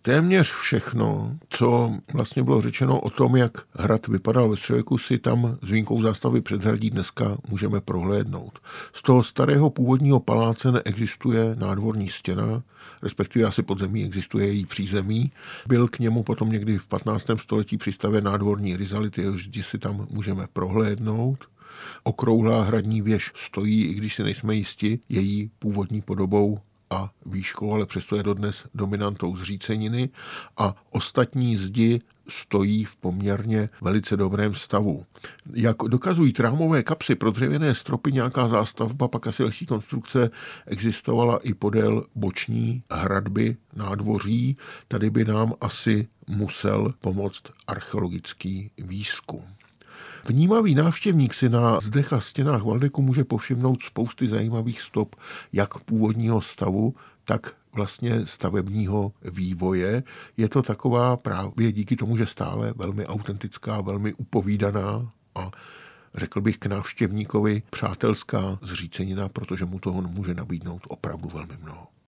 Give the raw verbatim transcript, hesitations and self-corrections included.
Téměř všechno, co vlastně bylo řečeno o tom, jak hrad vypadal ve středověku, si tam s výjimkou zástavy předhradí dneska můžeme prohlédnout. Z toho starého původního paláce neexistuje nádvorní stěna, respektive asi pod zemí existuje její přízemí. Byl k němu potom někdy v patnáctém století přistavěn nádvorní rizalit, jehož zdi si tam můžeme prohlédnout. Okrouhlá hradní věž stojí, i když si nejsme jisti její původní podobou a výškou, ale přesto je dodnes dominantou zříceniny a ostatní zdi stojí v poměrně velice dobrém stavu. Jak dokazují trámové kapsy pro dřevěné stropy, nějaká zástavba, pak asi lehčí konstrukce existovala i podél boční hradby nádvoří. Tady by nám asi musel pomoct archeologický výzkum. Vnímavý návštěvník si na zdech a stěnách Valdeku může povšimnout spousty zajímavých stop jak původního stavu, tak vlastně stavebního vývoje. Je to taková právě díky tomu, že stále velmi autentická, velmi upovídaná a řekl bych k návštěvníkovi přátelská zřícenina, protože mu toho může nabídnout opravdu velmi mnoho.